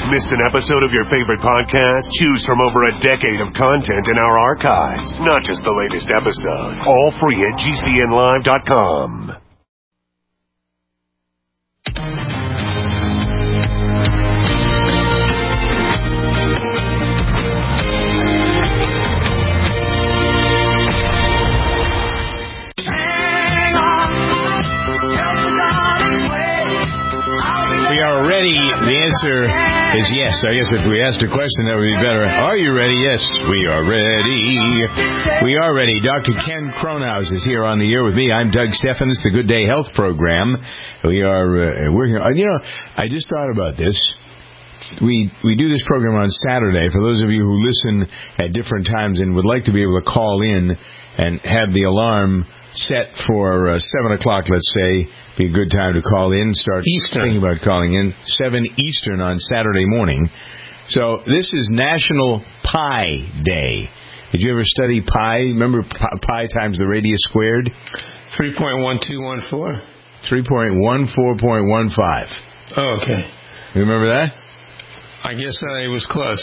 Missed an episode of your favorite podcast? Choose from over a decade of content in our archives. Not just the latest episode. All free at GCNlive.com. We are ready. The answer is yes. I guess if we asked a question, that would be better. Are you ready? Yes, we are ready. We are ready. Dr. Ken Cronhaus is here on the air with me. I'm Doug Steffens, the Good Day Health Program. We're here. You know, I just thought about this. We do this program on Saturday. For those of you who listen at different times and would like to be able to call in and have the alarm set for 7 o'clock, let's say, be a good time to call in, start thinking about calling in, 7 Eastern on Saturday morning. So this is National Pi Day. Did you ever study pi? Remember pi times the radius squared? 3.1214. 3.14.15. Oh, okay. You remember that? I guess I was close.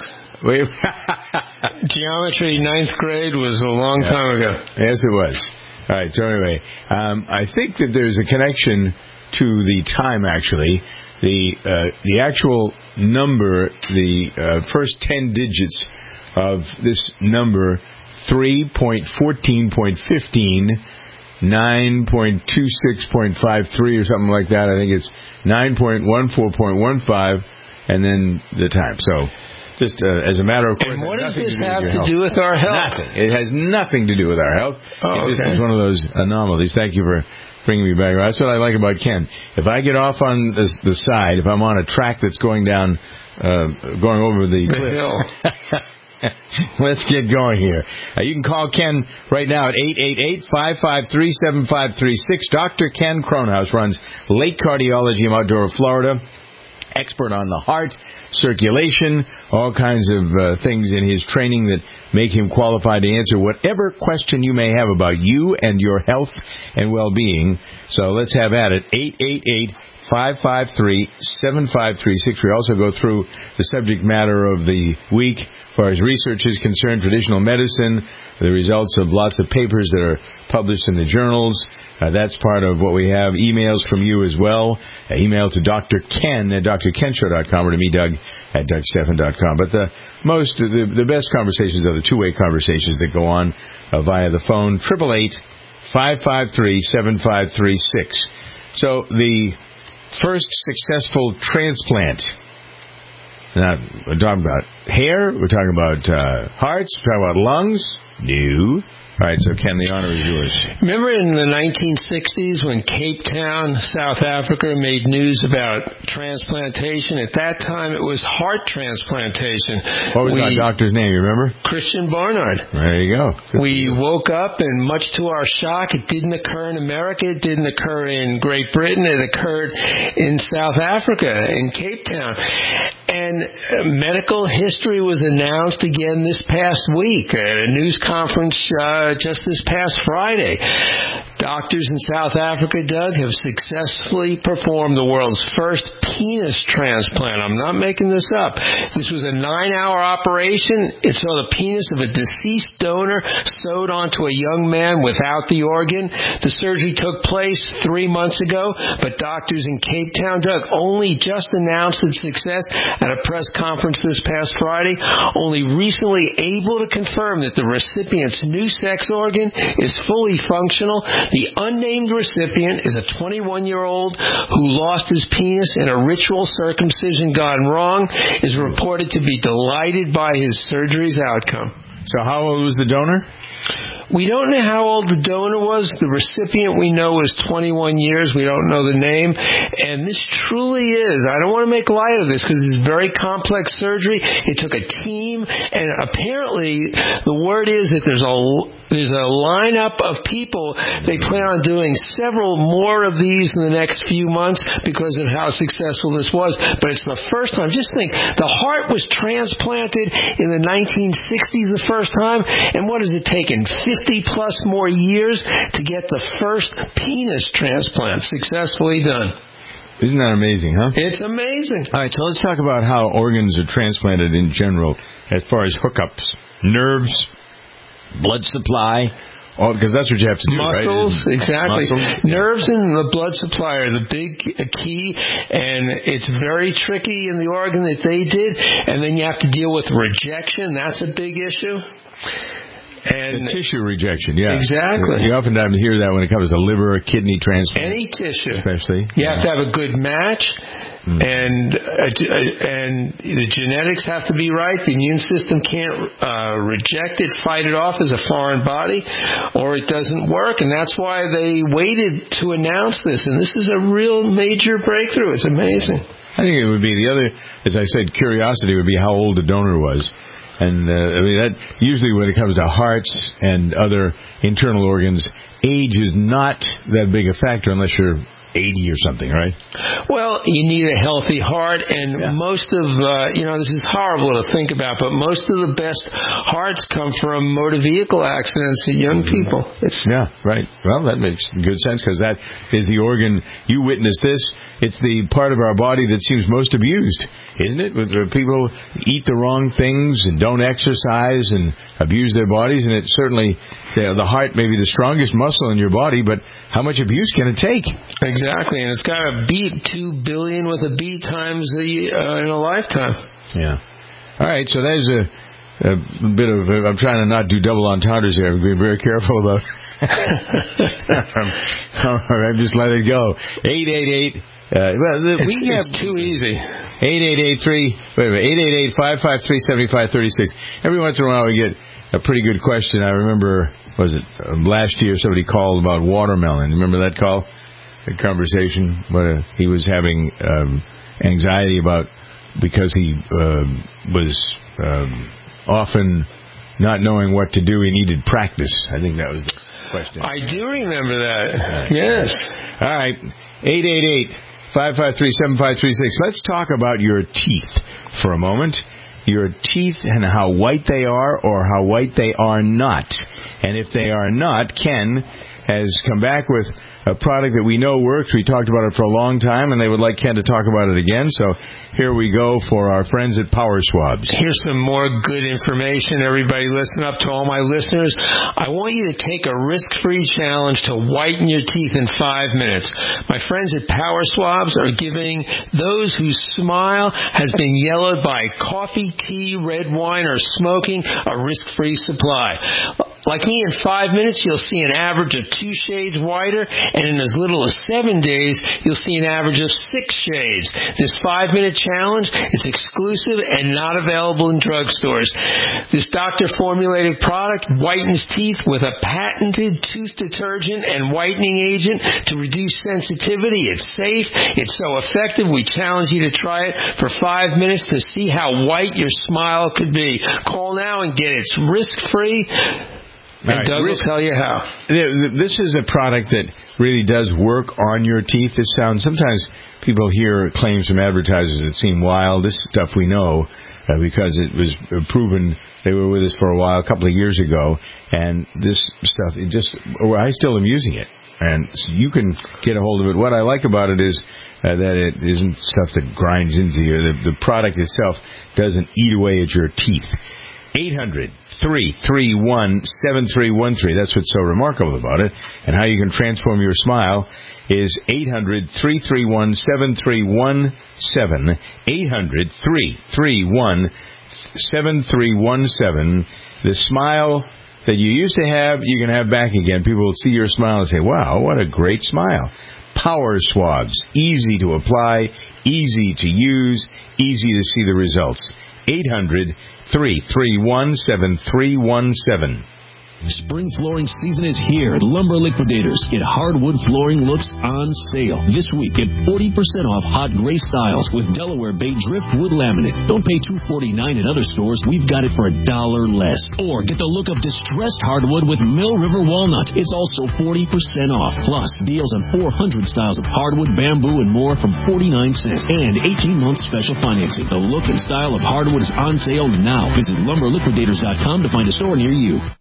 Geometry, 9th grade was a long time ago. Yes, it was. All right, so anyway, I think that there's a connection to the time, actually. The actual number, the first 10 digits of this number, 3.14.15, 9.26.53 or something like that. I think it's 9.14.15, and then the time. So just as a matter of course. And what does this have to do with our health? Nothing. It has nothing to do with our health. Oh, it just is one of those anomalies. Thank you for bringing me back. That's what I like about Ken. If I get off on the side, if I'm on a track that's going down, going over the cliff, hill. Let's get going here. You can call Ken right now at 888-553-7536. Dr. Ken Cronhaus runs Lake Cardiology in Outdoor, Florida. Expert on the heart, circulation, all kinds of things in his training that make him qualified to answer whatever question you may have about you and your health and well-being. So let's have at it. 888-553-7536. We also go through the subject matter of the week as far as research is concerned, traditional medicine, the results of lots of papers that are published in the journals. That's part of what we have. Emails from you as well. Email to Dr. Ken at drkenshow.com or to me, Doug, at DougSteffen.com. But the best conversations are the two-way conversations that go on via the phone, 888-553-7536. So the first successful transplant. Now, we're talking about hair. We're talking about hearts. We're talking about lungs. No. All right, so Ken, the honor is yours. Remember in the 1960s when Cape Town, South Africa, made news about transplantation? At that time, it was heart transplantation. What was that doctor's name, you remember? Christian Barnard. There you go. We woke up, and much to our shock, it didn't occur in America. It didn't occur in Great Britain. It occurred in South Africa, in Cape Town. And medical history was announced again this past week at a news conference just this past Friday. Doctors in South Africa, Doug, have successfully performed the world's first penis transplant. I'm not making this up. This was a 9-hour operation. It saw the penis of a deceased donor sewed onto a young man without the organ. The surgery took place 3 months ago, but doctors in Cape Town, Doug, only just announced its success at a press conference this past Friday, only recently able to confirm that the recipient's new sex organ is fully functional. The unnamed recipient is a 21-year-old who lost his penis in a ritual circumcision gone wrong, is reported to be delighted by his surgery's outcome. So how old was the donor? We don't know how old the donor was. The recipient we know is 21 years. We don't know the name. And this truly is, I don't want to make light of this because it's very complex surgery. It took a team, and apparently the word is that there's a lineup of people. They plan on doing several more of these in the next few months because of how successful this was. But it's the first time. Just think, the heart was transplanted in the 1960s the first time. And what has it taken? 50-plus more years to get the first penis transplant successfully done. Isn't that amazing, huh? It's amazing. All right, so let's talk about how organs are transplanted in general as far as hookups. Nerves, blood supply, because that's what you have to do, muscles, right? Exactly. Muscles. Nerves and the blood supply are the big key, and it's very tricky in the organ that they did. And then you have to deal with rejection. That's a big issue. And the tissue rejection, yeah. Exactly. You oftentimes hear that when it comes to liver or kidney transplant. Any tissue. Especially. You have to have a good match, and the genetics have to be right. The immune system can't reject it, fight it off as a foreign body, or it doesn't work. And that's why they waited to announce this. And this is a real major breakthrough. It's amazing. I think it would be the other, as I said, curiosity would be how old the donor was. And that usually when it comes to hearts and other internal organs, age is not that big a factor unless you're 80 or something, right? Well, you need a healthy heart, and most of, this is horrible to think about, but most of the best hearts come from motor vehicle accidents in young people. Yeah, right. Well, that makes good sense because that is the organ. You witnessed this. It's the part of our body that seems most abused, isn't it? Where people eat the wrong things and don't exercise and abuse their bodies, and it certainly, the heart may be the strongest muscle in your body, but how much abuse can it take? Exactly, and it's got to beat 2 billion with a B times in a lifetime. Yeah. All right, so there's a bit of, I'm trying to not do double entendres here. I'm being very careful about I'm just let it go. 888. It's too easy. 888-553-7536. Every once in a while we get a pretty good question. I remember, last year somebody called about watermelon. Remember that call? The conversation where he was having anxiety about because he was often not knowing what to do. He needed practice. I think that was the question. I do remember that. Yes. All right. 888-553-7536. Let's talk about your teeth for a moment. Your teeth and how white they are or how white they are not. And if they are not, Ken has come back with a product that we know works. We talked about it for a long time, and they would like Ken to talk about it again. So here we go for our friends at Power Swabs. Here's some more good information. Everybody listen up to all my listeners. I want you to take a risk-free challenge to whiten your teeth in 5 minutes. My friends at Power Swabs are giving those whose smile has been yellowed by coffee, tea, red wine, or smoking a risk-free supply. Like me, in 5 minutes, you'll see an average of 2 shades whiter, and in as little as 7 days, you'll see an average of 6 shades. This 5-minute challenge is exclusive and not available in drugstores. This doctor-formulated product whitens teeth with a patented tooth detergent and whitening agent to reduce sensitivity. It's safe. It's so effective. We challenge you to try it for 5 minutes to see how white your smile could be. Call now and get it. It's risk-free. And right. Doug will tell you how. This is a product that really does work on your teeth. Sometimes people hear claims from advertisers that seem wild. This stuff we know because it was proven. They were with us for a while, a couple of years ago. And this stuff, I still am using it. And so you can get a hold of it. What I like about it is that it isn't stuff that grinds into you. The product itself doesn't eat away at your teeth. 800-331-7313. That's what's so remarkable about it. And how you can transform your smile is 800-331-7317. 800-331-7317. The smile that you used to have, you can have back again. People will see your smile and say, wow, what a great smile. Power Swabs. Easy to apply, easy to use, easy to see the results. 800-331-7317. Spring flooring season is here at Lumber Liquidators. Get hardwood flooring looks on sale. This week, get 40% off hot gray styles with Delaware Bay driftwood laminate. Don't pay $2.49 at other stores. We've got it for $1 less. Or get the look of distressed hardwood with Mill River walnut. It's also 40% off. Plus, deals on 400 styles of hardwood, bamboo, and more from 49 cents. And 18-month special financing. The look and style of hardwood is on sale now. Visit LumberLiquidators.com to find a store near you.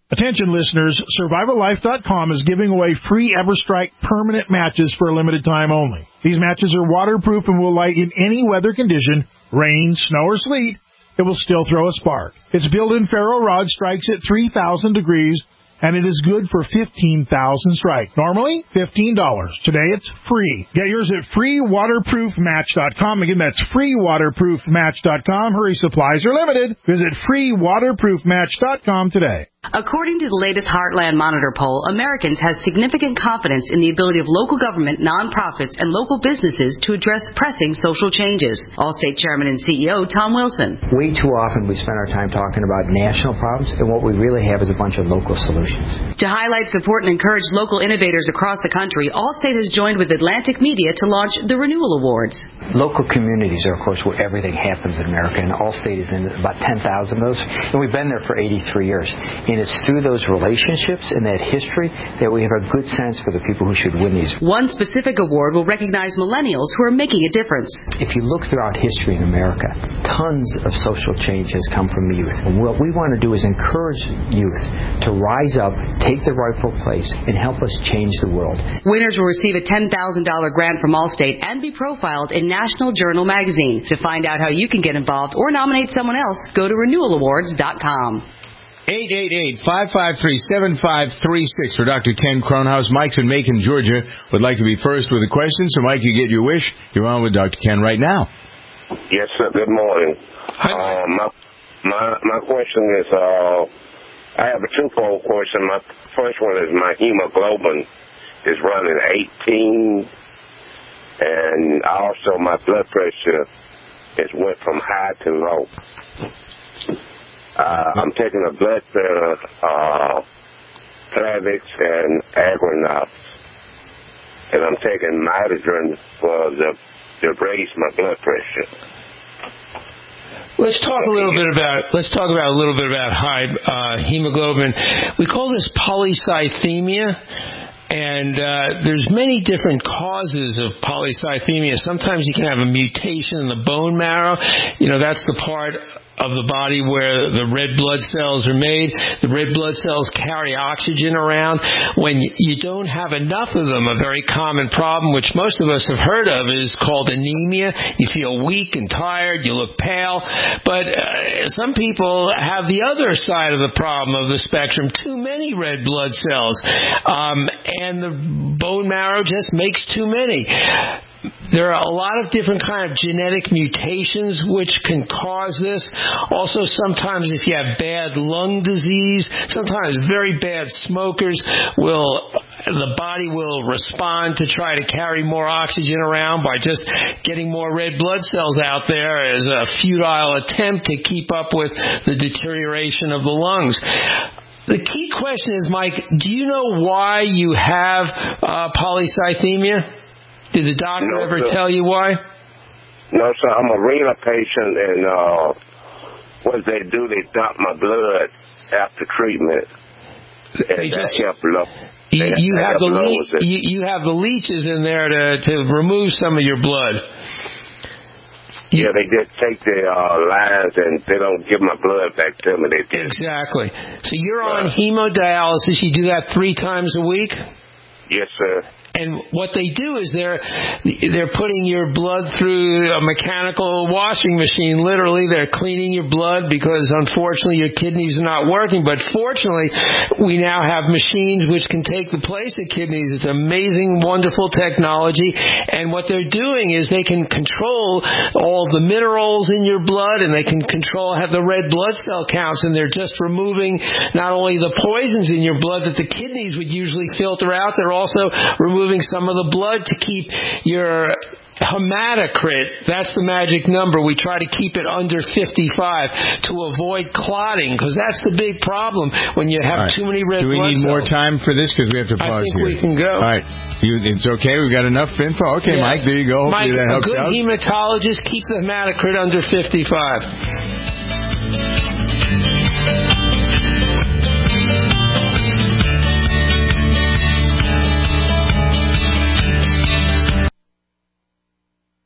Attention listeners, SurvivalLife.com is giving away free EverStrike permanent matches for a limited time only. These matches are waterproof and will light in any weather condition, rain, snow, or sleet. It will still throw a spark. Its built-in ferro rod strikes at 3,000 degrees, and it is good for 15,000 strike. Normally, $15. Today, it's free. Get yours at freewaterproofmatch.com. Again, that's freewaterproofmatch.com. Hurry, supplies are limited. Visit freewaterproofmatch.com today. According to the latest Heartland Monitor poll, Americans have significant confidence in the ability of local government, nonprofits, and local businesses to address pressing social changes. Allstate Chairman and CEO Tom Wilson. Way too often we spend our time talking about national problems, and what we really have is a bunch of local solutions. To highlight, support, and encourage local innovators across the country, Allstate has joined with Atlantic Media to launch the Renewal Awards. Local communities are, of course, where everything happens in America, and Allstate is in about 10,000 of those, and we've been there for 83 years. And it's through those relationships and that history that we have a good sense for the people who should win these. One specific award will recognize millennials who are making a difference. If you look throughout history in America, tons of social change has come from the youth. And what we want to do is encourage youth to rise up, take their rightful place, and help us change the world. Winners will receive a $10,000 grant from Allstate and be profiled in National Journal magazine. To find out how you can get involved or nominate someone else, go to renewalawards.com. 888-553-7536 for Dr. Ken Kronhaus. Mike's in Macon, Georgia, would like to be first with a question. So, Mike, you get your wish. You're on with Dr. Ken right now. Yes, sir. Good morning. My question is, I have a twofold question. My first one is my hemoglobin is running 18, and also my blood pressure has went from high to low. I'm taking a blood thinner, Plavix and Aggrenox, and I'm taking Midodrine to raise my blood pressure. Let's talk a little bit about high hemoglobin. We call this polycythemia. And there's many different causes of polycythemia. Sometimes you can have a mutation in the bone marrow. That's the part of the body where the red blood cells are made. The red blood cells carry oxygen around. When you don't have enough of them, a very common problem, which most of us have heard of, is called anemia. You feel weak and tired. You look pale. But some people have the other side of the problem of the spectrum, too many red blood cells. And the bone marrow just makes too many. There are a lot of different kind of genetic mutations which can cause this. Also, sometimes if you have bad lung disease, sometimes very bad smokers, the body will respond to try to carry more oxygen around by just getting more red blood cells out there as a futile attempt to keep up with the deterioration of the lungs. The key question is, Mike, do you know why you have polycythemia? Did the doctor ever tell you why? No, sir. I'm a renal patient, and what they do, they dump my blood after treatment. They just help low. You have the leeches in there to remove some of your blood. Yeah, they just take the lines and they don't give my blood back to me. Exactly. So you're on hemodialysis. You do that 3 times a week? Yes, sir. And what they do is they're putting your blood through a mechanical washing machine. Literally, they're cleaning your blood because, unfortunately, your kidneys are not working. But fortunately, we now have machines which can take the place of kidneys. It's amazing, wonderful technology. And what they're doing is they can control all the minerals in your blood, and they can control the red blood cell counts. And they're just removing not only the poisons in your blood that the kidneys would usually filter out, they're also removing some of the blood to keep your hematocrit. That's the magic number. We try to keep it under 55 to avoid clotting, because that's the big problem when you have too many red blood cells. Do we need more time for this? Because we have to pause here. I think we can go. All right. It's okay. We've got enough info. Okay, yes. Mike, there you go. Mike, that helps a good out. hematologist keeps the hematocrit under 55.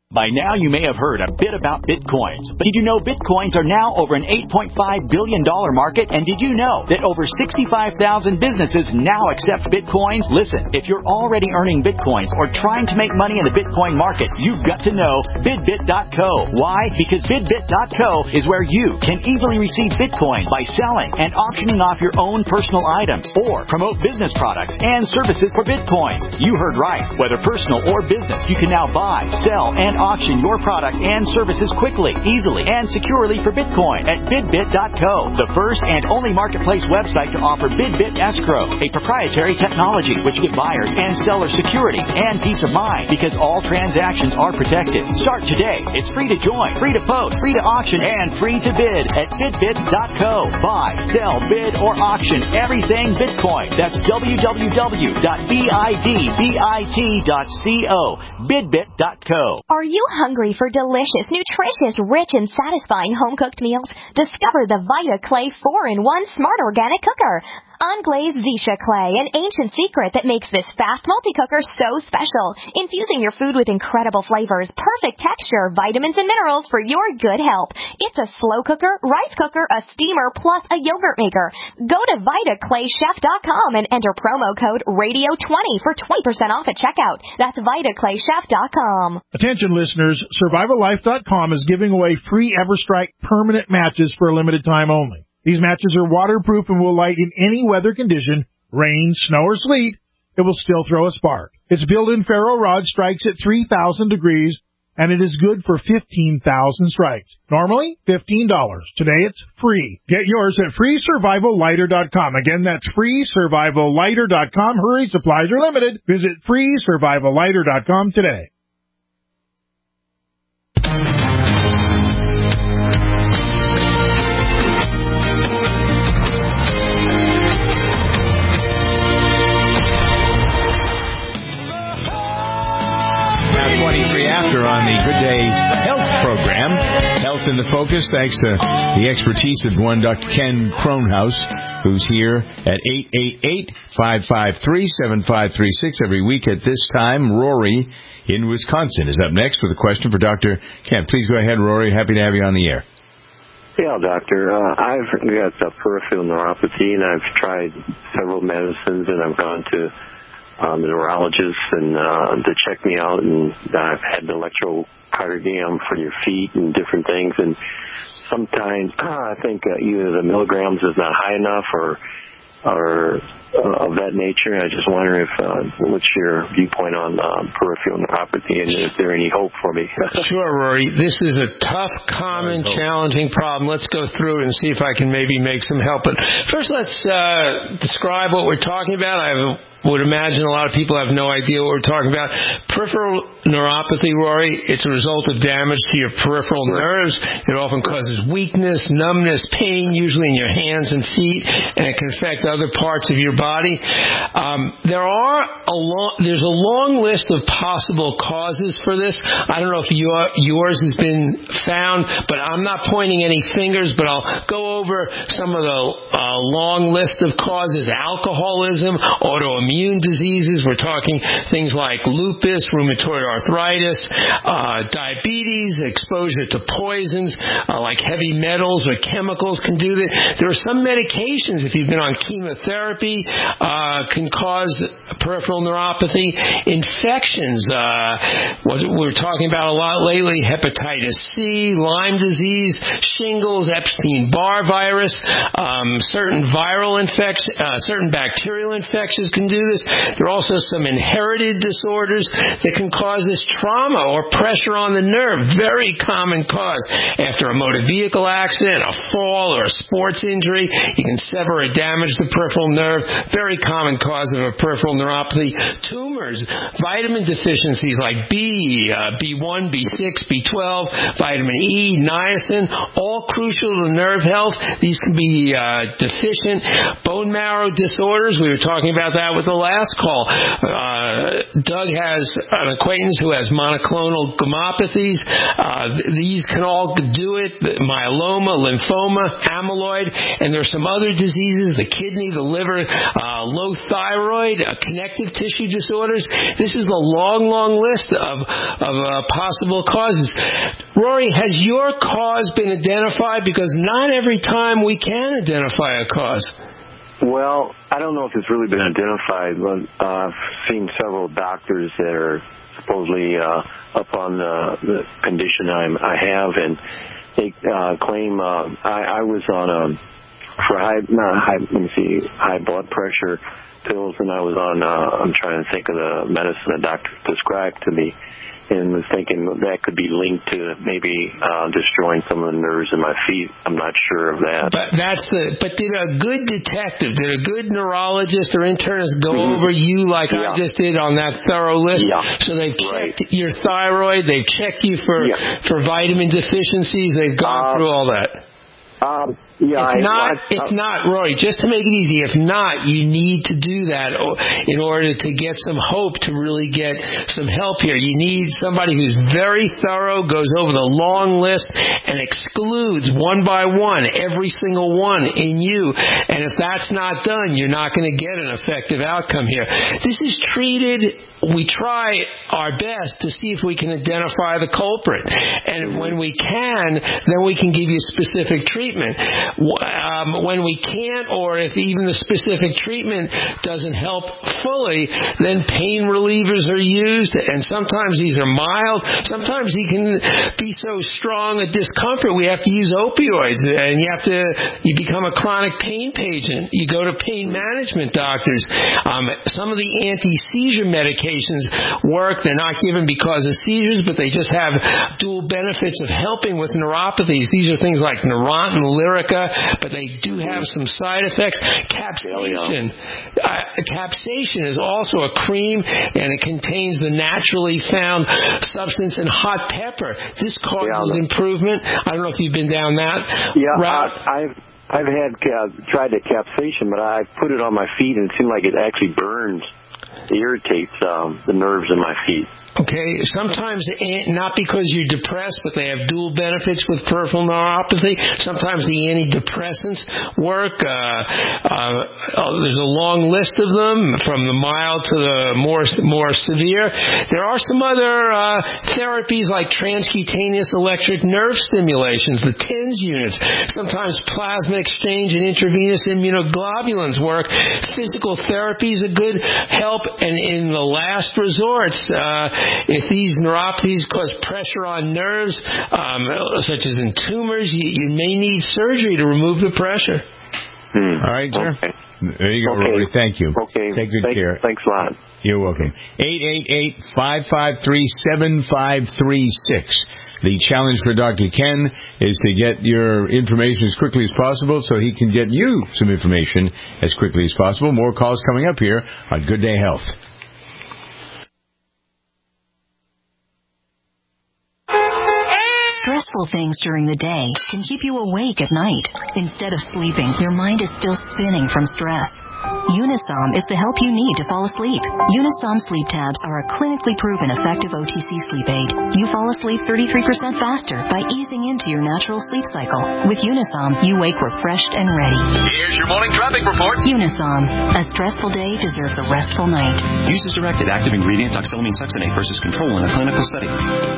By now, you may have heard a bit about Bitcoins. But did you know Bitcoins are now over an $8.5 billion market? And did you know that over 65,000 businesses now accept Bitcoins? Listen, if you're already earning Bitcoins or trying to make money in the Bitcoin market, you've got to know BidBit.co. Why? Because BidBit.co is where you can easily receive Bitcoin by selling and auctioning off your own personal items or promote business products and services for Bitcoin. You heard right. Whether personal or business, you can now buy, sell, and auction your products and services quickly, easily, and securely for Bitcoin at BidBit.co, the first and only marketplace website to offer BidBit Escrow, a proprietary technology which gives buyers and sellers security and peace of mind because all transactions are protected. Start today. It's free to join, free to post, free to auction, and free to bid at BidBit.co. Buy, sell, bid, or auction everything Bitcoin. That's www.bidbit.co. BidBit.co. Are you hungry for delicious, nutritious, rich, and satisfying home-cooked meals? Discover the Vita Clay 4-in-1 Smart Organic Cooker. Unglazed Zisha clay, an ancient secret that makes this fast multi-cooker so special, infusing your food with incredible flavors, perfect texture, vitamins, and minerals for your good health. It's a slow cooker, rice cooker, a steamer, plus a yogurt maker. Go to VitaClayChef.com and enter promo code RADIO20 for 20% off at checkout. That's VitaClayChef.com. Attention listeners, SurvivalLife.com is giving away free EverStrike permanent matches for a limited time only. These matches are waterproof and will light in any weather condition, rain, snow, or sleet. It will still throw a spark. Its built-in ferro rod strikes at 3,000 degrees, and it is good for 15,000 strikes. Normally, $15. Today, it's free. Get yours at FreeSurvivalLighter.com. Again, that's FreeSurvivalLighter.com. Hurry, supplies are limited. Visit FreeSurvivalLighter.com today. After on the Good Day Health program, Health in the Focus, thanks to the expertise of one Dr. Ken Kronhaus, who's here at 888-553-7536 every week at this time. Rory in Wisconsin is up next with a question for Dr. Ken. Please go ahead, Rory. Happy to have you on the air. Yeah, doctor. I've got peripheral neuropathy, and I've tried several medicines, and I've gone to the neurologist and to check me out, and I've had an electrocardiogram for your feet and different things, and sometimes I think either the milligrams is not high enough or of that nature. I just wonder if what's your viewpoint on peripheral neuropathy, and is there any hope for me? Sure, Rory. This is a tough, common, challenging problem. Let's go through it and see if I can maybe make some help. But first, let's describe what we're talking about. I would imagine a lot of people have no idea what we're talking about. Peripheral neuropathy, Rory, it's a result of damage to your peripheral nerves. It often causes weakness, numbness, pain, usually in your hands and feet, and it can affect other parts of your body. There's a long list of possible causes for this. I don't know if yours has been found, but I'm not pointing any fingers, but I'll go over some of the long list of causes. Alcoholism, autoimmune diseases. We're talking things like lupus, rheumatoid arthritis, diabetes, exposure to poisons like heavy metals or chemicals can do that. There are some medications, if you've been on chemotherapy, can cause peripheral neuropathy. Infections, what we're talking about a lot lately, hepatitis C, Lyme disease, shingles, Epstein-Barr virus, certain viral infections, certain bacterial infections can do this. There are also some inherited disorders that can cause this trauma or pressure on the nerve. Very common cause. After a motor vehicle accident, a fall, or a sports injury, you can sever or damage the peripheral nerve. Very common cause of a peripheral neuropathy. Tumors, vitamin deficiencies like B1, B6, B12, vitamin E, niacin, all crucial to nerve health. These can be deficient. Bone marrow disorders, we were talking about that with with the last call. Doug has an acquaintance who has monoclonal gammopathies. These can all do it, myeloma, lymphoma, amyloid, and there's some other diseases, the kidney, the liver, low thyroid, connective tissue disorders. This is a long, long list of possible causes. Rory, has your cause been identified? Because not every time we can identify a cause. Well, I don't know if it's really been identified, but I've seen several doctors that are supposedly up on the condition I have, and they claim I was on for high blood pressure pills, and I was on I'm trying to think of the medicine the doctor prescribed to me, and was thinking that could be linked to maybe destroying some of the nerves in my feet. I'm not sure of that. But did a good detective, did a good neurologist or internist go over you like I just did on that thorough list? Yeah. So they've checked your thyroid, they've checked you for vitamin deficiencies, they've gone through all that. If not, Roy, just to make it easy, if not, you need to do that in order to get some hope to really get some help here. You need somebody who's very thorough, goes over the long list, and excludes one by one every single one in you. And if that's not done, you're not going to get an effective outcome here. This is treated. We try our best to see if we can identify the culprit. And when we can, then we can give you specific treatment. When we can't, or if even the specific treatment doesn't help fully, then pain relievers are used. And sometimes these are mild. Sometimes he can be so strong a discomfort we have to use opioids. And you become a chronic pain patient. You go to pain management doctors. Some of the anti-seizure medications work. They're not given because of seizures, but they just have dual benefits of helping with neuropathies. These are things like Neurontin, Lyrica, but they do have some side effects. Capsaicin. Capsaicin is also a cream, and it contains the naturally found substance in hot pepper. This causes improvement. I don't know if you've been down that route. I've tried the capsaicin, but I put it on my feet, and it seemed like it actually burns. It irritates the nerves in my feet. Okay, sometimes not because you're depressed, but they have dual benefits with peripheral neuropathy. Sometimes the antidepressants work. There's a long list of them, from the mild to the more severe. There are some other therapies like transcutaneous electric nerve stimulations, the TENS units. Sometimes plasma exchange and intravenous immunoglobulins work. Physical therapy is a good help, and in the last resort, if these neuropathies cause pressure on nerves, such as in tumors, you may need surgery to remove the pressure. All right, sir. Okay. There you go, Rory. Thank you. Okay. Take good care. Thanks a lot. You're welcome. 888-553-7536. The challenge for Dr. Ken is to get your information as quickly as possible so he can get you some information as quickly as possible. More calls coming up here on Good Day Health. Stressful things during the day can keep you awake at night. Instead of sleeping, your mind is still spinning from stress. Unisom is the help you need to fall asleep. Unisom sleep tabs are a clinically proven effective OTC sleep aid. You fall asleep 33% faster by easing into your natural sleep cycle. With Unisom, you wake refreshed and ready. Here's your morning traffic report. Unisom. A stressful day deserves a restful night. Use as directed. Active ingredients oxylamine succinate versus control in a clinical study.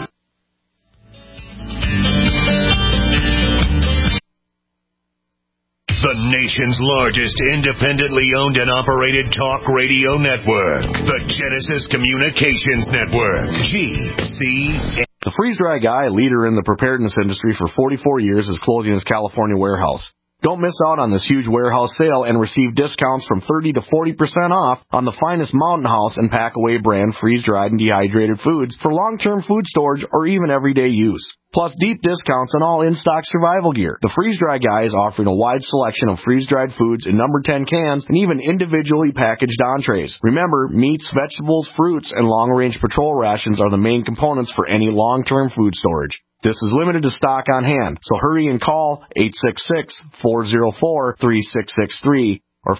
The nation's largest independently owned and operated talk radio network. The Genesis Communications Network. GCN. The freeze-dry guy, leader in the preparedness industry for 44 years, is closing his California warehouse. Don't miss out on this huge warehouse sale and receive discounts from 30 to 40% off on the finest Mountain House and Packaway brand freeze-dried and dehydrated foods for long-term food storage or even everyday use. Plus deep discounts on all in-stock survival gear. The Freeze-Dry Guy is offering a wide selection of freeze-dried foods in number 10 cans and even individually packaged entrees. Remember, meats, vegetables, fruits, and long-range patrol rations are the main components for any long-term food storage. This is limited to stock on hand, so hurry and call 866-404-3663. or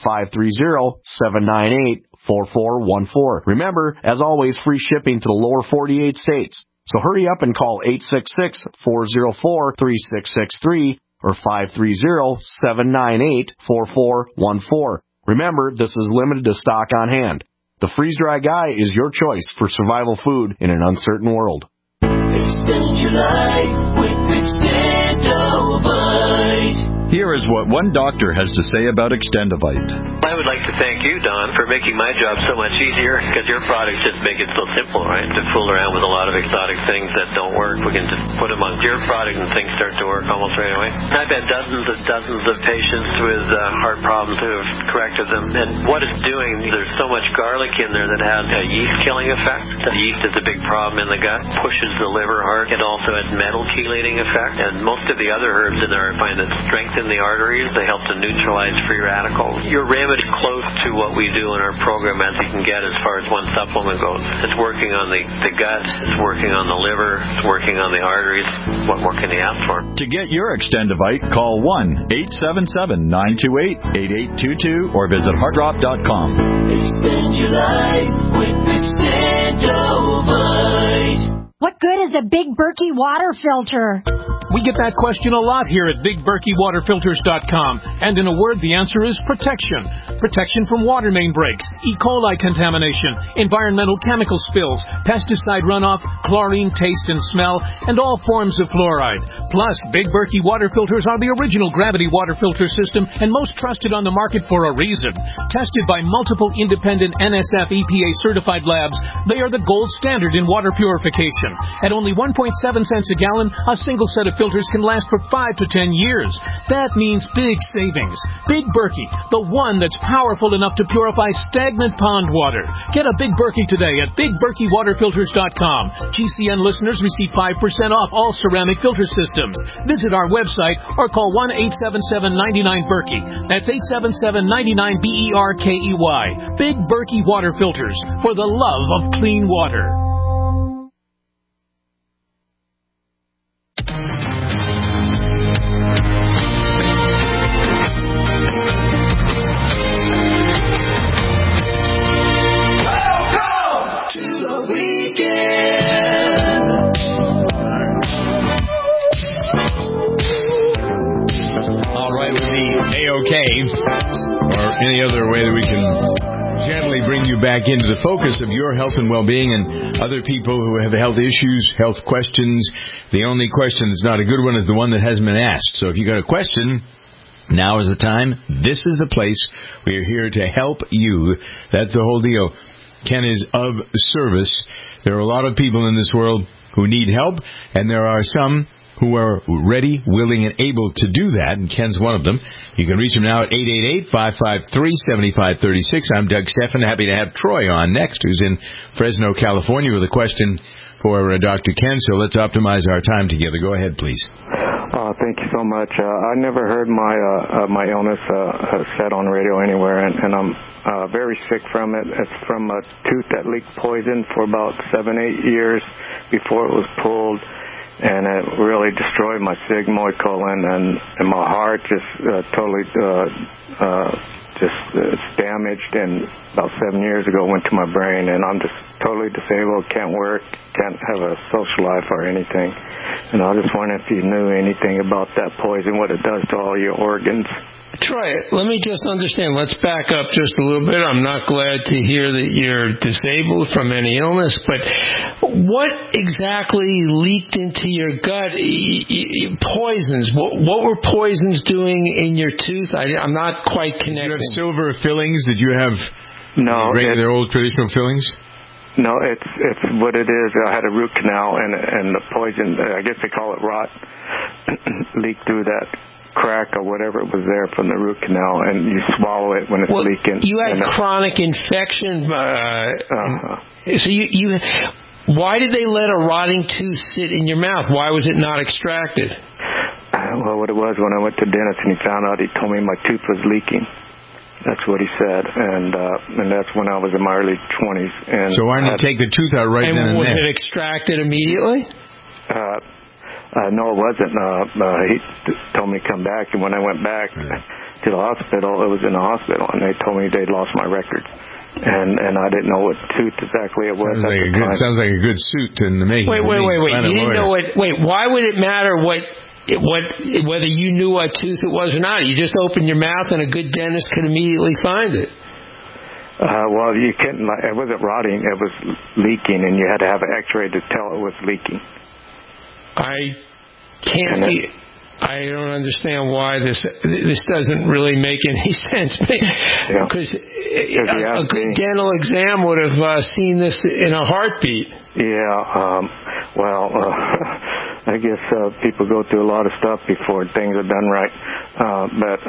530-798-4414. Remember, as always, free shipping to the lower 48 states. So hurry up and call 866-404-3663 or 530-798-4414. Remember, this is limited to stock on hand. The freeze-dry guy is your choice for survival food in an uncertain world. Extend your life with Extendovite. Here is what one doctor has to say about Extendovite. I would like to thank you, Don, for making my job so much easier, because your products just make it so simple, right? To fool around with a lot of exotic things that don't work, we can just put them on your product and things start to work almost right away. I've had dozens and dozens of patients with heart problems who have corrected them, and what it's doing, there's so much garlic in there that has a yeast-killing effect. The yeast is a big problem in the gut, pushes the liver hard. It also has metal chelating effect, and most of the other herbs in there I find that strengthen the arteries. They help to neutralize free radicals. Your remedy close to what we do in our program as you can get as far as one supplement goes. It's working on the gut, it's working on the liver, it's working on the arteries. What more can you ask for? To get your Extendovite, call 1-877-928-8822 or visit heartdrop.com. Extend your life with Extendovite. What good is a Big Berkey water filter? We get that question a lot here at BigBerkeyWaterFilters.com. And in a word, the answer is protection. Protection from water main breaks, E. coli contamination, environmental chemical spills, pesticide runoff, chlorine taste and smell, and all forms of fluoride. Plus, Big Berkey water filters are the original gravity water filter system and most trusted on the market for a reason. Tested by multiple independent NSF EPA certified labs, they are the gold standard in water purification. At only 1.7 cents a gallon, a single set of filters can last for 5 to 10 years. That means big savings. Big Berkey, the one that's powerful enough to purify stagnant pond water. Get a Big Berkey today at BigBerkeyWaterFilters.com. GCN listeners receive 5% off all ceramic filter systems. Visit our website or call 1-877-99-BERKEY. That's 877-99-BERKEY. Big Berkey Water Filters, for the love of clean water. Or any other way that we can gently bring you back into the focus of your health and well-being and other people who have health issues, health questions. The only question that's not a good one is the one that hasn't been asked. So if you got a question, now is the time. This is the place. We are here to help you. That's the whole deal. Ken is of service. There are a lot of people in this world who need help, and there are some who are ready, willing, and able to do that, and Ken's one of them. You can reach him now at 888-553-7536. I'm Doug Steffen. Happy to have Troy on next, who's in Fresno, California, with a question for Dr. Ken. So let's optimize our time together. Go ahead, please. Thank you so much. I never heard my illness said on radio anywhere, and I'm very sick from it. It's from a tooth that leaked poison for about 7-8 years before it was pulled. And it really destroyed my sigmoid colon, and my heart just totally it's damaged. And about 7 years ago, went to my brain, and I'm just totally disabled. Can't work, can't have a social life or anything. And I was just wondering if you knew anything about that poison, what it does to all your organs. Troy, let me just understand. Let's back up just a little bit. I'm not glad to hear that you're disabled from any illness, but what exactly leaked into your gut? Poisons. What were poisons doing in your tooth? I'm not quite connecting. Did you have silver fillings? Did you have regular old traditional fillings? No, it's what it is. I had a root canal, and the poison, I guess they call it rot, leaked through that crack or whatever it was there from the root canal, and you swallow it when it's leaking. You had chronic infection. So you why did they let a rotting tooth sit in your mouth? Why was it not extracted? Well, what it was, when I went to the dentist and he found out, he told me my tooth was leaking. That's what he said, and that's when I was in my early 20s. And so why didn't you take the tooth out right then and there? Was it extracted immediately? No, it wasn't. He told me to come back, and when I went back to the hospital, it was in the hospital, and they told me they'd lost my records. And I didn't know what tooth exactly it was. Sounds like a good suit in the making. Wait. You didn't know what? Wait, why would it matter whether you knew what tooth it was or not? You just opened your mouth, and a good dentist could immediately find it. Well, you couldn't. It wasn't rotting; it was leaking, and you had to have an X-ray to tell it was leaking. I don't understand why this doesn't really make any sense. Because a good dental exam would have seen this in a heartbeat. Yeah. I guess people go through a lot of stuff before things are done right. But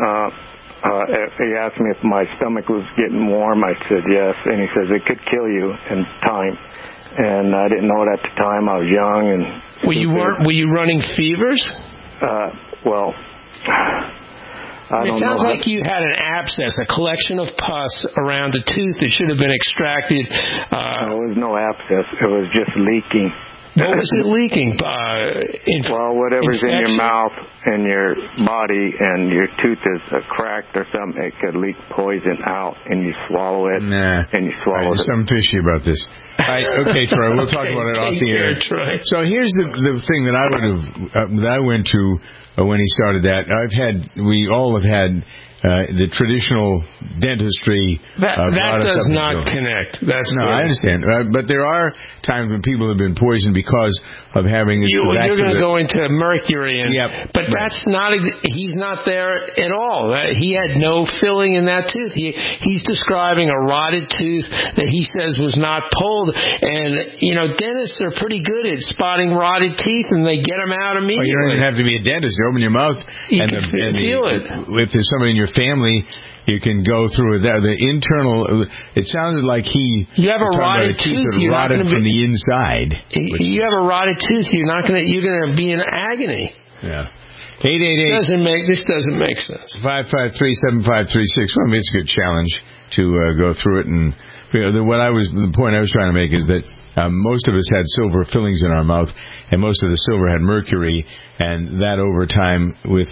he asked me if my stomach was getting warm. I said yes, and he says it could kill you in time. And I didn't know it at the time. I was young and. Were you running fevers? Well, I don't know. It sounds like you had an abscess, a collection of pus around a tooth that should have been extracted. There was no abscess. It was just leaking. What was it leaking? Whatever's in your mouth and your body and your tooth is cracked or something, it could leak poison out and you swallow it. And you swallow it. There's something fishy about this. Okay, Troy, we'll talk about it off the air. Troy. So here's the thing that I went to when he started that. We all have had the traditional dentistry. That does not connect. I understand. But there are times when people have been poisoned because of having this. You're going to go into mercury, but that's not. He's not there at all. He had no filling in that tooth. He's describing a rotted tooth that he says was not pulled. And dentists are pretty good at spotting rotted teeth, and they get them out immediately. You don't even have to be a dentist. You open your mouth, and feel it. If there's somebody in your family, you can go through it. The internal. It sounded like you have a rotted tooth. You're rotted from the inside. You have a rotted tooth. You're going to be in agony. Yeah. 888. This doesn't make sense. 553-7536. Well, I mean, it's a good challenge to go through it. And the point I was trying to make is that most of us had silver fillings in our mouth, and most of the silver had mercury, and that over time, with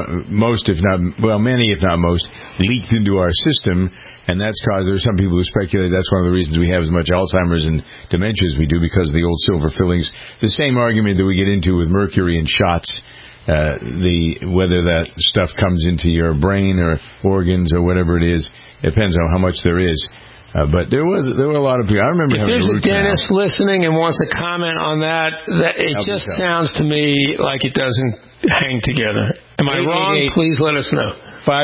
many if not most, leaked into our system, and that's caused. There's some people who speculate that's one of the reasons we have as much Alzheimer's and dementia as we do, because of the old silver fillings. The same argument that we get into with mercury and shots. Whether that stuff comes into your brain or organs or whatever it is, depends on how much there is. But there were a lot of people. I remember having a dentist listening and wants to comment on that it just sounds to me like it doesn't hang together. Am I wrong? Please let us know.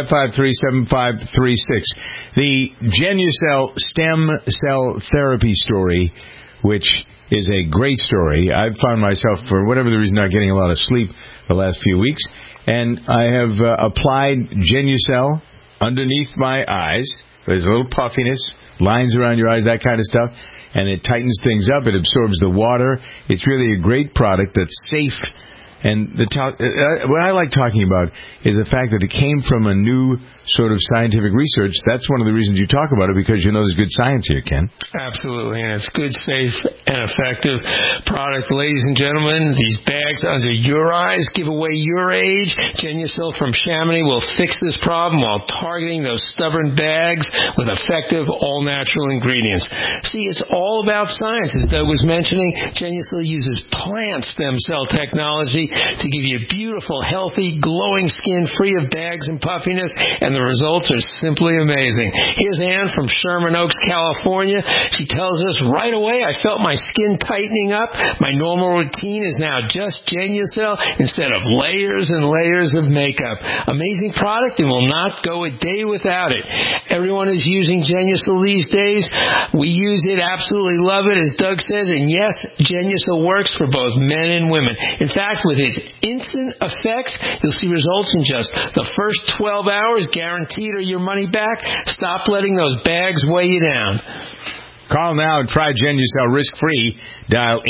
553-7536. The Genucell stem cell therapy story, which is a great story. I've found myself, for whatever the reason, not getting a lot of sleep the last few weeks, and I have applied Genucell underneath my eyes. There's a little puffiness, lines around your eyes, that kind of stuff, and it tightens things up. It absorbs the water. It's really a great product that's safe. And what I like talking about is the fact that it came from a new sort of scientific research. That's one of the reasons you talk about it, because you know there's good science here, Ken. Absolutely, and it's good, safe, and effective product. Ladies and gentlemen, these bags under your eyes give away your age. Genucell from Chamonix will fix this problem while targeting those stubborn bags with effective, all-natural ingredients. See, it's all about science. As Doug was mentioning, Genucell uses plant stem cell technology to give you beautiful, healthy, glowing skin free of bags and puffiness, and the results are simply amazing. Here's Ann from Sherman Oaks, California. She tells us, right away I felt my skin tightening up. My normal routine is now just Genucell instead of layers and layers of makeup. Amazing product, and will not go a day without it. Everyone is using Genucell these days. We use it, absolutely love it, as Doug says, and yes, Genucell works for both men and women. In fact, with its instant effects, you'll see results in just the first 12 hours, guaranteed, or your money back. Stop letting those bags weigh you down. Call now and try Genucell risk-free. Dial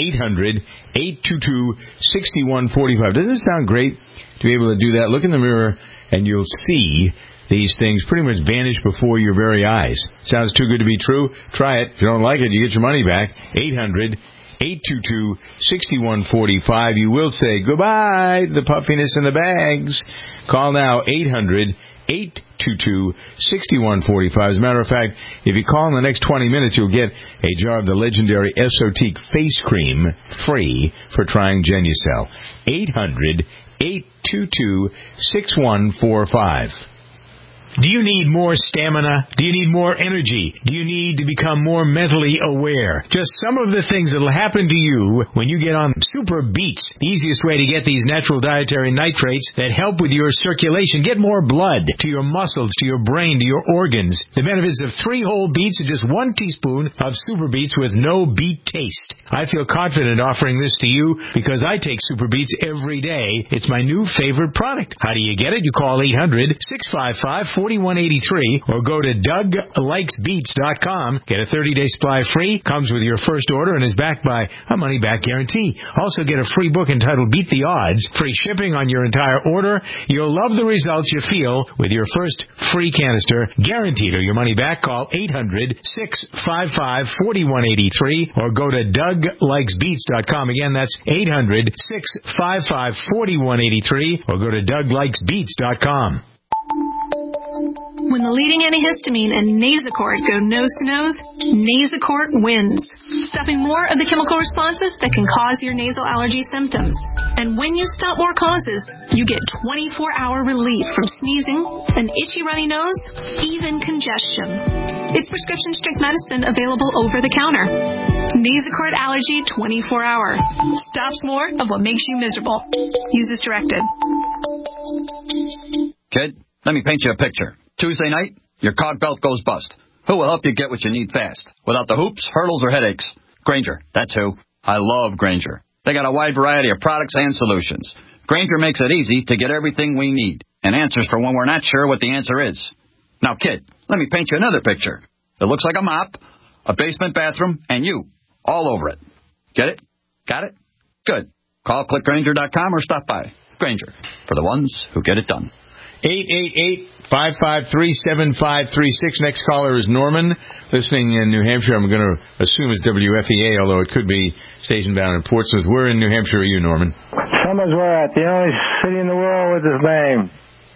800-822-6145. Doesn't it sound great to be able to do that? Look in the mirror and you'll see these things pretty much vanish before your very eyes. Sounds too good to be true? Try it. If you don't like it, you get your money back. 822-6145. You will say goodbye to the puffiness and the bags. Call now, 800-822-6145. As a matter of fact, if you call in the next 20 minutes, you'll get a jar of the legendary Esotique face cream free for trying Genucel. 800-822-6145. Do you need more stamina? Do you need more energy? Do you need to become more mentally aware? Just some of the things that will happen to you when you get on Super Beets, the easiest way to get these natural dietary nitrates that help with your circulation. Get more blood to your muscles, to your brain, to your organs. The benefits of 3 whole beets and just 1 teaspoon of Super Beets with no beet taste. I feel confident offering this to you because I take Super Beets every day. It's my new favorite product. How do you get it? You call 800-655-4183 or go to DougLikesBeets.com. Get a 30-day supply free. Comes with your first order and is backed by a money-back guarantee. Also get a free book entitled Beat the Odds. Free shipping on your entire order. You'll love the results you feel with your first free canister. Guaranteed or your money back. Call 800-655-4183 or go to DougLikesBeets.com. Again, that's 800-655-4183 or go to DougLikesBeets.com. When the leading antihistamine and Nasacort go nose-to-nose, Nasacort wins, stopping more of the chemical responses that can cause your nasal allergy symptoms. And when you stop more causes, you get 24-hour relief from sneezing, an itchy runny nose, even congestion. It's prescription strength medicine available over the counter. Nasacort Allergy 24-hour. Stops more of what makes you miserable. Use as directed. Kid, let me paint you a picture. Tuesday night, your cog belt goes bust. Who will help you get what you need fast, without the hoops, hurdles, or headaches? Grainger, that's who. I love Grainger. They got a wide variety of products and solutions. Grainger makes it easy to get everything we need, and answers for when we're not sure what the answer is. Now, kid, let me paint you another picture. It looks like a mop, a basement bathroom, and you, all over it. Get it? Got it? Good. Call clickgrainger.com or stop by. Grainger, for the ones who get it done. 888-553-7536. Next caller is Norman, listening in New Hampshire. I'm going to assume it's WFEA, although it could be stationed down in Portsmouth. Where in New Hampshire are you, Norman? Somersworth, the only city in the world with this name.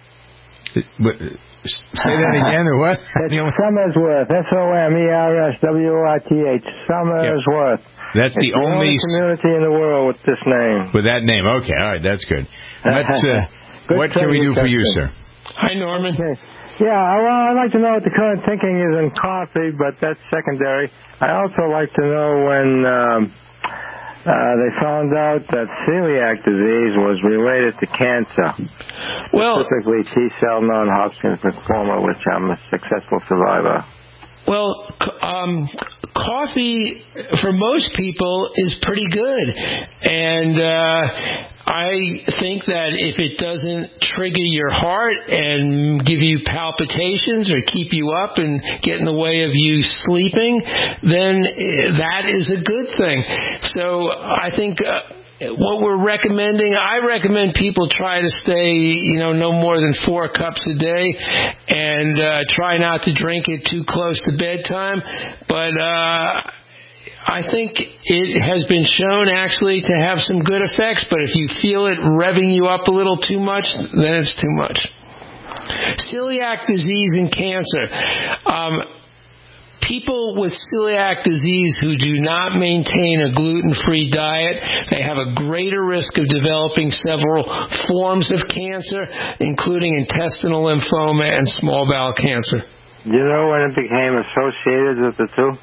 Say that again, or what? It's Somersworth, Somersworth, Somersworth. That's the only community in the world with this name. With that name, okay, all right, that's good. What can we do for you, sir? Hi, Norman. Okay. Yeah, well, I'd like to know what the current thinking is in coffee, but that's secondary. I also like to know when they found out that celiac disease was related to cancer. Well, specifically T-cell non-Hodgkin's lymphoma, which I'm a successful survivor. Well, coffee for most people is pretty good, and I think that if it doesn't trigger your heart and give you palpitations or keep you up and get in the way of you sleeping, then that is a good thing. So I think what we're recommending, I recommend people try to stay, no more than 4 cups a day, and try not to drink it too close to bedtime. But I think it has been shown actually to have some good effects, but if you feel it revving you up a little too much, then it's too much. Celiac disease and cancer. People with celiac disease who do not maintain a gluten-free diet, they have a greater risk of developing several forms of cancer, including intestinal lymphoma and small bowel cancer. Do you know when it became associated with the two?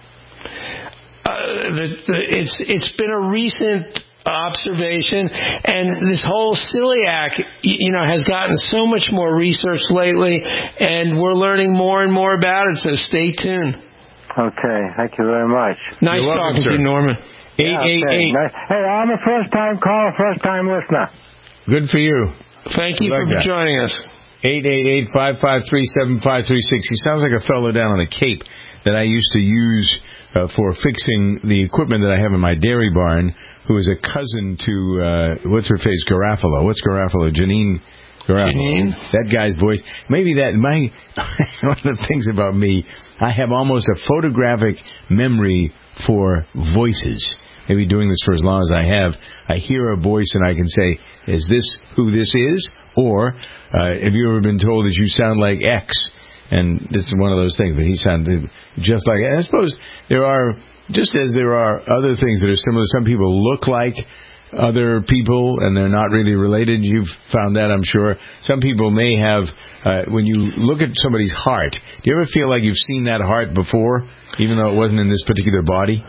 It's been a recent observation, and this whole celiac, has gotten so much more research lately, and we're learning more and more about it, so stay tuned. Okay, thank you very much. Nice talking to you, Norman. 888. Hey, I'm a first-time caller, first-time listener. Good for you. Thank you for joining us. 888-553-7536. He sounds like a fellow down on the Cape that I used to use for fixing the equipment that I have in my dairy barn, who is a cousin to, what's her face, Garofalo. What's Garofalo? Janine Garofalo. That guy's voice. Maybe one of the things about me, I have almost a photographic memory for voices. maybe doing this for as long as I have, I hear a voice and I can say, is this who this is? Or have you ever been told that you sound like X? And this is one of those things, but he sounded just like, I suppose there are, just as there are other things that are similar, some people look like other people and they're not really related. You've found that, I'm sure. Some people may have, when you look at somebody's heart, do you ever feel like you've seen that heart before, even though it wasn't in this particular body?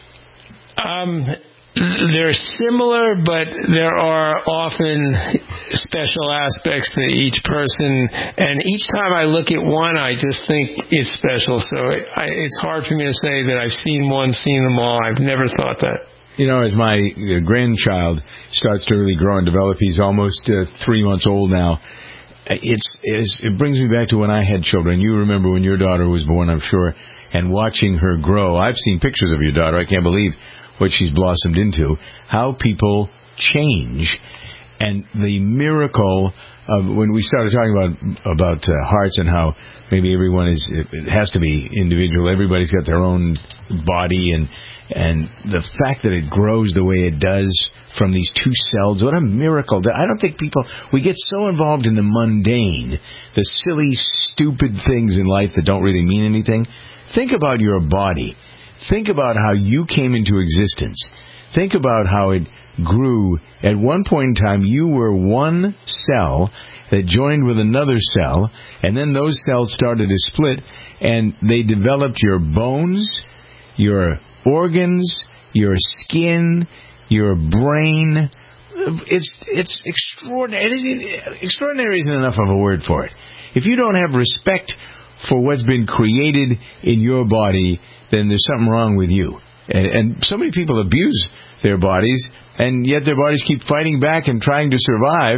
They're similar, but there are often special aspects to each person, and each time I look at one, I just think it's special. So it's hard for me to say that I've seen one, seen them all. I've never thought that. You know, as my grandchild starts to really grow and develop, he's almost 3 months old now. It brings me back to when I had children. You remember when your daughter was born, I'm sure, and watching her grow. I've seen pictures of your daughter. I can't believe what she's blossomed into, how people change. And the miracle of when we started talking about hearts and how maybe everyone it has to be individual. Everybody's got their own body, and the fact that it grows the way it does from these two cells, what a miracle. I don't think we get so involved in the mundane, the silly, stupid things in life that don't really mean anything. Think about your body. Think about how you came into existence. Think about how it grew. At one point in time, you were one cell that joined with another cell, and then those cells started to split, and they developed your bones, your organs, your skin, your brain. It's extraordinary. Extraordinary isn't enough of a word for it. If you don't have respect for what's been created in your body, then there's something wrong with you. And so many people abuse their bodies, and yet their bodies keep fighting back and trying to survive.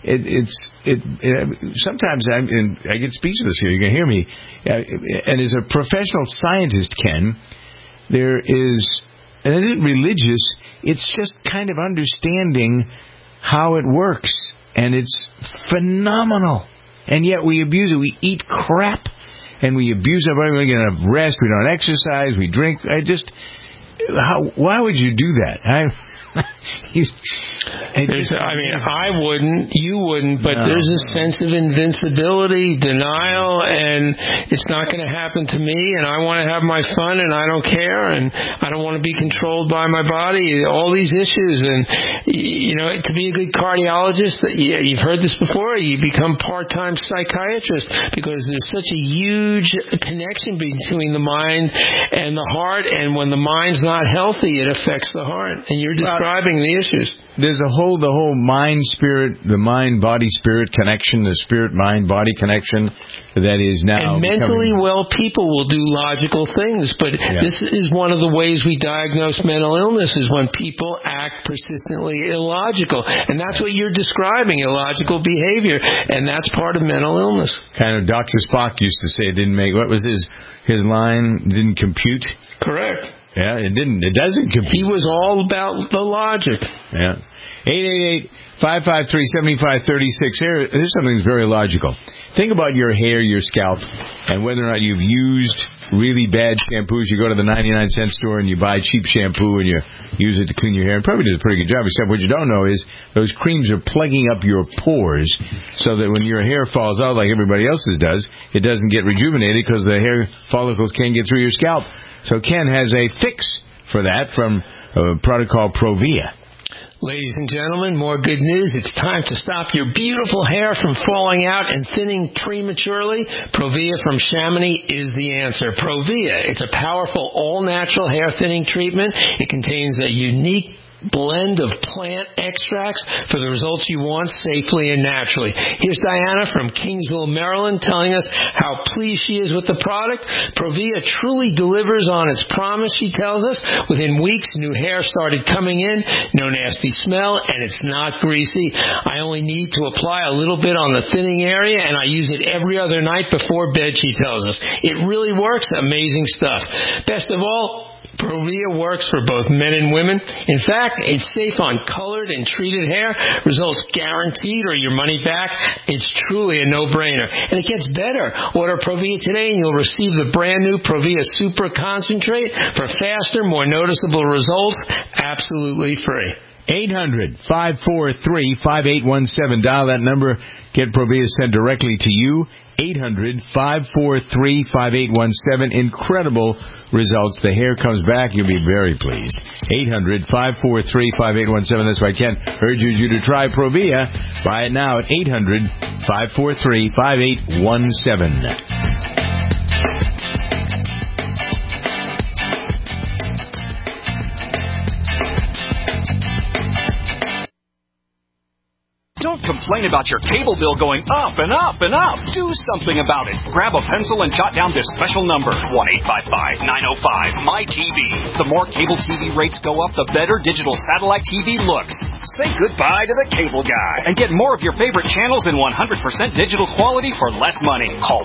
Sometimes I get speechless here. You can hear me. And as a professional scientist, Ken, there is, and it isn't religious, it's just kind of understanding how it works. And it's phenomenal. And yet we abuse it. We eat crap. And we abuse our body. We don't get enough rest. We don't exercise. We drink. Why would you do that? I wouldn't, you wouldn't, but there's a sense of invincibility, denial, and it's not going to happen to me, and I want to have my fun, and I don't care, and I don't want to be controlled by my body, all these issues. And, to be a good cardiologist, you've heard this before, you become part-time psychiatrist, because there's such a huge connection between the mind and the heart, and when the mind's not healthy, it affects the heart, and you're describing the issues. There's the whole mind-spirit, the mind-body-spirit connection, the spirit-mind-body connection that is now. And mentally well people will do logical things, but this is one of the ways we diagnose mental illness, is when people act persistently illogical. And that's what you're describing, illogical behavior, and that's part of mental illness. Kind of Dr. Spock used to say it didn't make, what was his line? Didn't compute? Correct. Yeah, it didn't. It doesn't compute. He was all about the logic. Yeah. 888-553-7536. Here's something that's very logical. Think about your hair, your scalp, and whether or not you've used really bad shampoos. You go to the 99-cent store and you buy cheap shampoo and you use it to clean your hair. And probably does a pretty good job, except what you don't know is those creams are plugging up your pores so that when your hair falls out like everybody else's does, it doesn't get rejuvenated because the hair follicles can't get through your scalp. So Ken has a fix for that from a product called Provia. Ladies and gentlemen, more good news. It's time to stop your beautiful hair from falling out and thinning prematurely. Provia from Chamonix is the answer. Provia, it's a powerful all-natural hair thinning treatment. It contains a unique blend of plant extracts for the results you want safely and naturally. Here's Diana from Kingsville, Maryland, telling us how pleased she is with the product. Provia truly delivers on its promise, she tells us. Within weeks, new hair started coming in, no nasty smell, and it's not greasy. I only need to apply a little bit on the thinning area, and I use it every other night before bed, she tells us. It really works. Amazing stuff. Best of all, Provia works for both men and women. In fact, it's safe on colored and treated hair. Results guaranteed or your money back. It's truly a no-brainer. And it gets better. Order Provia today and you'll receive the brand new Provia Super Concentrate for faster, more noticeable results, absolutely free. 800-543-5817. Dial that number. Get Provia sent directly to you. 800-543-5817. Incredible results. The hair comes back. You'll be very pleased. 800-543-5817. That's why Ken urges you to try Provia. Buy it now at 800-543-5817. Don't complain about your cable bill going up and up and up. Do something about it. Grab a pencil and jot down this special number, 1-855-905-MY-TV. The more cable TV rates go up, the better digital satellite TV looks. Say goodbye to the cable guy and get more of your favorite channels in 100% digital quality for less money. Call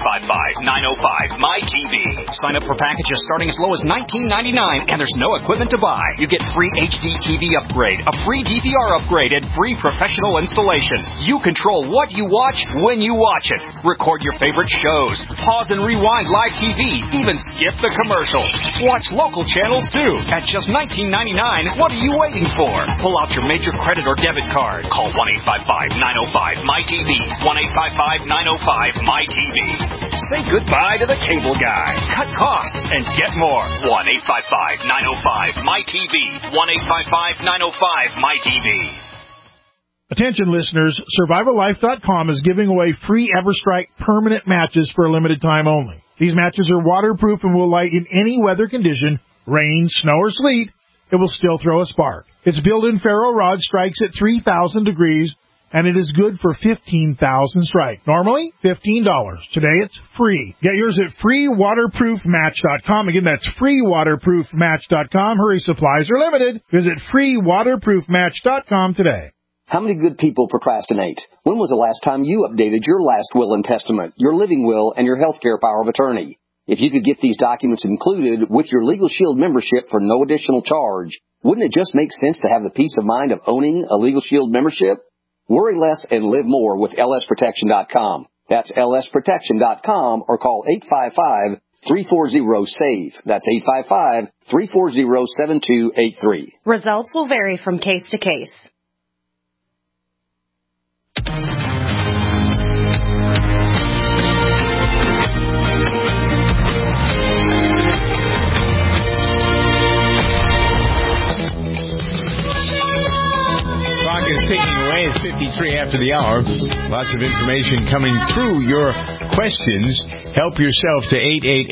1-855-905-MY-TV. Sign up for packages starting as low as $19.99, and there's no equipment to buy. You get free HD TV upgrade, a free DVR upgrade, and free professional installation. You control what you watch when you watch it. Record your favorite shows. Pause and rewind live TV. Even skip the commercials. Watch local channels too. At just $19.99, what are you waiting for? Pull out your major credit or debit card. Call 1-855-905-MY-TV. 1-855-905-MY-TV. Say goodbye to the cable guy. Cut costs and get more. 1-855-905-MY-TV. 1-855-905-MY-TV. Attention listeners, SurvivalLife.com is giving away free EverStrike permanent matches for a limited time only. These matches are waterproof and will light in any weather condition, rain, snow, or sleet. It will still throw a spark. Its built-in ferro rod strikes at 3,000 degrees, and it is good for 15,000 strike. Normally, $15. Today, it's free. Get yours at freewaterproofmatch.com. Again, that's freewaterproofmatch.com. Hurry, supplies are limited. Visit freewaterproofmatch.com today. How many good people procrastinate? When was the last time you updated your last will and testament, your living will, and your health care power of attorney? If you could get these documents included with your Legal Shield membership for no additional charge, wouldn't it just make sense to have the peace of mind of owning a Legal Shield membership? Worry less and live more with lsprotection.com. That's lsprotection.com or call 855-340-SAVE. That's 855-340-7283. Results will vary from case to case. Ticking away at 53 after the hour. Lots of information coming through your questions. Help yourself to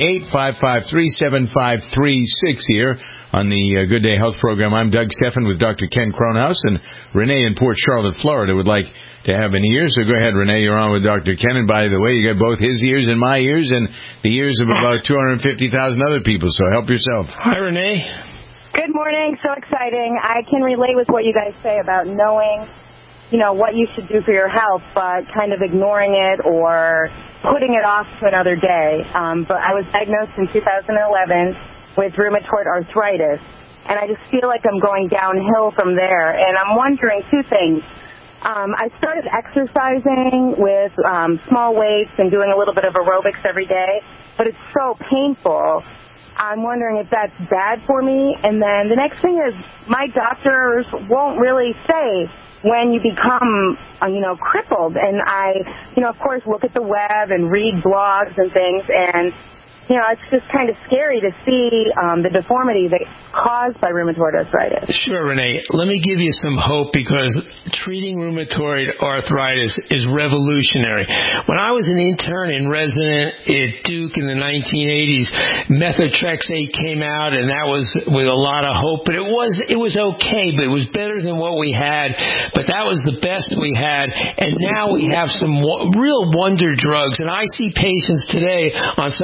888-553-7536 here on the Good Day Health Program. I'm Doug Stephan with Dr. Ken Cronhaus, and Renee in Port Charlotte, Florida would like to have an ear. So go ahead, Renee, you're on with Dr. Ken. And by the way, you got both his ears and my ears and the ears of about 250,000 other people. So help yourself. Hi, Renee. Good morning. So exciting. I can relate with what you guys say about knowing, what you should do for your health, but kind of ignoring it or putting it off to another day. But I was diagnosed in 2011 with rheumatoid arthritis, and I just feel like I'm going downhill from there. And I'm wondering two things. I started exercising with small weights and doing a little bit of aerobics every day, but it's so painful. I'm wondering if that's bad for me. And then the next thing is my doctors won't really say when you become, crippled. And I, of course, look at the web and read blogs and things, and it's just kind of scary to see the deformity that's caused by rheumatoid arthritis. Sure, Renee. Let me give you some hope, because treating rheumatoid arthritis is revolutionary. When I was an intern and resident at Duke in the 1980s, methotrexate came out, and that was with a lot of hope. But it was okay, but it was better than what we had. But that was the best we had. And now we have some real wonder drugs. And I see patients today on some of these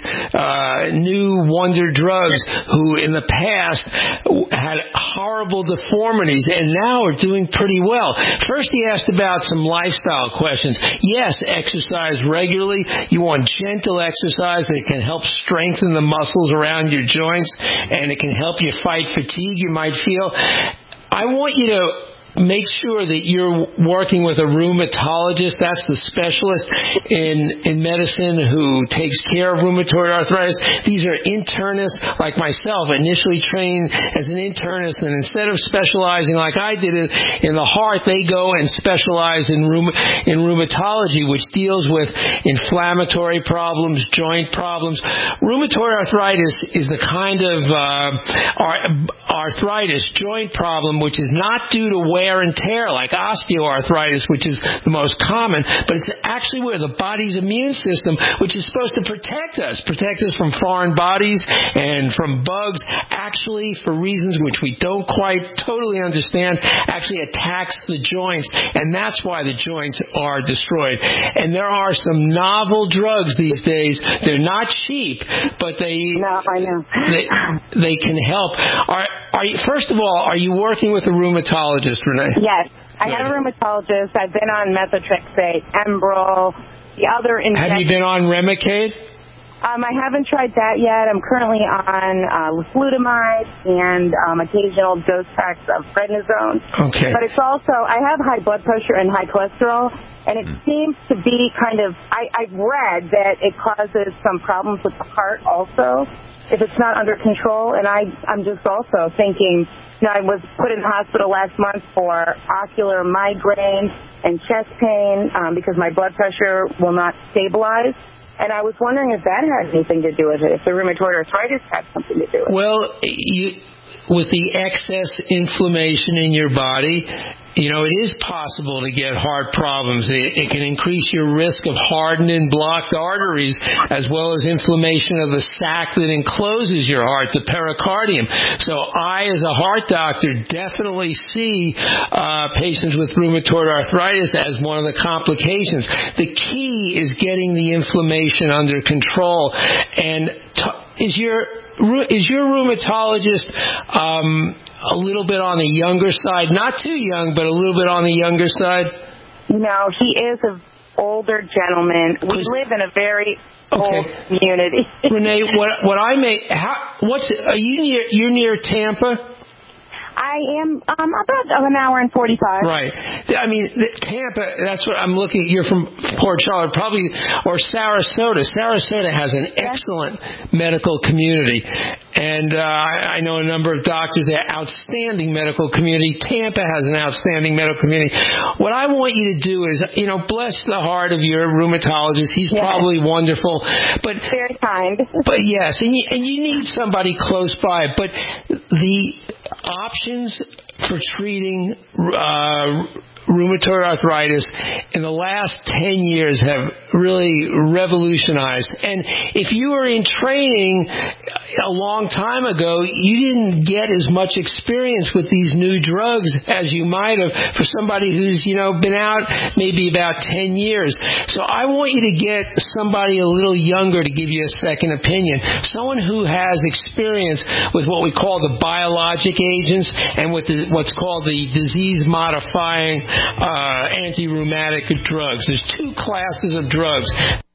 new wonder drugs who in the past had horrible deformities and now are doing pretty well. First, he asked about some lifestyle questions. Yes, exercise regularly. You want gentle exercise that can help strengthen the muscles around your joints, and it can help you fight fatigue you might feel. I want you to make sure that you're working with a rheumatologist. That's the specialist in medicine who takes care of rheumatoid arthritis. These are internists like myself, initially trained as an internist, and instead of specializing like I did in the heart, they go and specialize in rheumatology, which deals with inflammatory problems, joint problems. Rheumatoid arthritis is the kind of arthritis, joint problem, which is not due to wear and tear like osteoarthritis, which is the most common, but it's actually where the body's immune system, which is supposed to protect us from foreign bodies and from bugs, actually, for reasons which we don't quite totally understand, actually attacks the joints, and that's why the joints are destroyed. And there are some novel drugs these days. They're not cheap, but they can help. First of all, are you working with a rheumatologist, Renee? Yes, I have a rheumatologist. I've been on methotrexate, Enbrel, the other injections. Have you been on Remicade? I haven't tried that yet. I'm currently on flutamide and occasional dose packs of prednisone. Okay. But it's also, I have high blood pressure and high cholesterol, and it seems to be kind of, I've read that it causes some problems with the heart also, if it's not under control. And I'm just also thinking, I was put in the hospital last month for ocular migraine and chest pain because my blood pressure will not stabilize. And I was wondering if that had anything to do with it, if the rheumatoid arthritis had something to do with it. Well, with the excess inflammation in your body, it is possible to get heart problems. It can increase your risk of hardened and blocked arteries, as well as inflammation of the sac that encloses your heart, the pericardium. So I, as a heart doctor, definitely see patients with rheumatoid arthritis as one of the complications. The key is getting the inflammation under control. And is your rheumatologist a little bit on the younger side? Not too young, but a little bit on the younger side? No, he is an older gentleman. We live in a very old community. Renee, you're near Tampa? I am about an hour and 45. Right. I mean, Tampa, that's what I'm looking at. You're from Port Charlotte, probably, or Sarasota. Sarasota has an excellent medical community. And I know a number of doctors there, outstanding medical community. Tampa has an outstanding medical community. What I want you to do is, bless the heart of your rheumatologist. He's probably wonderful. But very kind. But yes, and you need somebody close by. But the options for treating rheumatoid arthritis in the last 10 years have really revolutionized. And if you were in training a long time ago, you didn't get as much experience with these new drugs as you might have for somebody who's, been out maybe about 10 years. So I want you to get somebody a little younger to give you a second opinion. Someone who has experience with what we call the biologic agents and with what's called the disease-modifying anti-rheumatic drugs. There's two classes of drugs.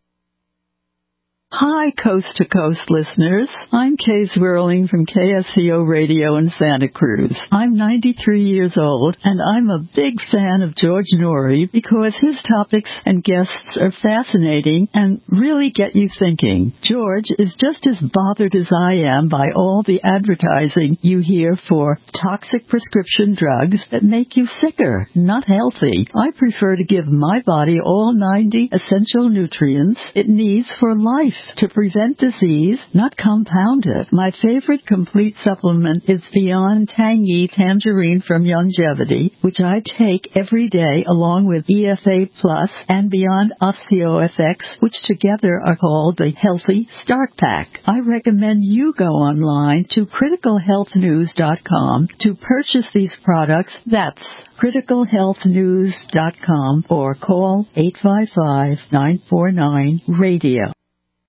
Hi, Coast to Coast listeners. I'm Kay Zwirling from KSCO Radio in Santa Cruz. I'm 93 years old, and I'm a big fan of George Norrie because his topics and guests are fascinating and really get you thinking. George is just as bothered as I am by all the advertising you hear for toxic prescription drugs that make you sicker, not healthy. I prefer to give my body all 90 essential nutrients it needs for life, to prevent disease, not compound it. My favorite complete supplement is Beyond Tangy Tangerine from Longevity, which I take every day along with EFA Plus and Beyond OsteoFX, which together are called the Healthy Start Pack. I recommend you go online to criticalhealthnews.com to purchase these products. That's criticalhealthnews.com or call 855-949-RADIO.